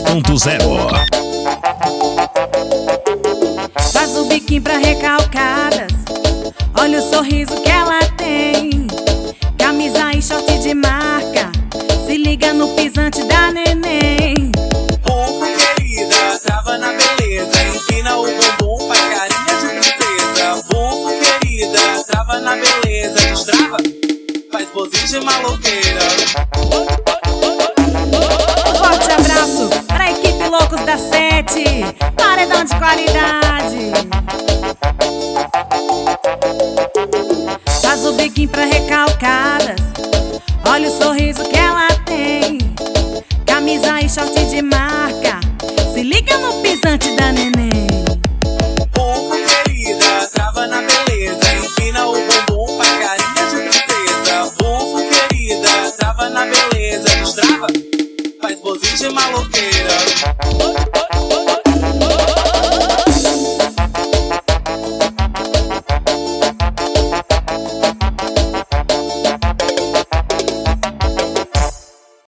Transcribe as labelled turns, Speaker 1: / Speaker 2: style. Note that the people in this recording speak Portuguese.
Speaker 1: 2.0.
Speaker 2: Faz o biquinho pra recalcadas, olha o sorriso que ela tem. Camisa e short de marca, se liga no pisante da neném.
Speaker 3: Ufa, querida, trava na beleza, empina o bumbum, faz carinha de princesa. Ufa, querida, trava na beleza, destrava, faz posinho de maloqueira.
Speaker 2: Um forte abraço pra equipe Loucos da Sete, paredão de qualidade. Faz o biquinho pra recalcadas, olha o sorriso que ela tem. Camisa e short de marca, se liga no pisante da neném.
Speaker 3: Ufa, querida, trava na beleza, empina o bumbum, faz carinha de princesa. Ufa, querida, trava na beleza, destrava, faz posinho de maloqueira.